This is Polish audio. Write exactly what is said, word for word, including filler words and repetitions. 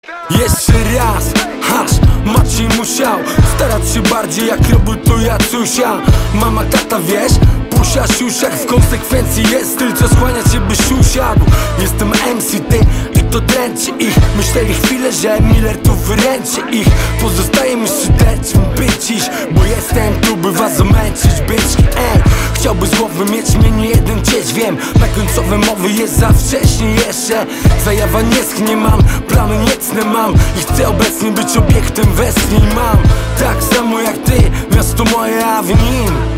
Jeszcze raz, hasz, Maciej musiał starać się bardziej jak robił to Jacusia. Mama, tata, wiesz, pusia, siusiak. W konsekwencji jest styl, co skłania cię, byś usiadł. Jestem M C, ty i to dręczy ich. Myśleli chwilę, że Miller tu wyręczy ich. Pozostaje mi szyderczym być iść, bo jestem tu, by was zamęczyć, byczki, ej. Chciałby z głowy mieć mnie nie jeden dzieć, wiem. Na końcowe mowy jest za wcześnie jeszcze. Zajawa nie schnie, mam plany niecne mam i chcę obecnie być obiektem westchnień. Mam tak samo jak ty, miasto moje, a w nim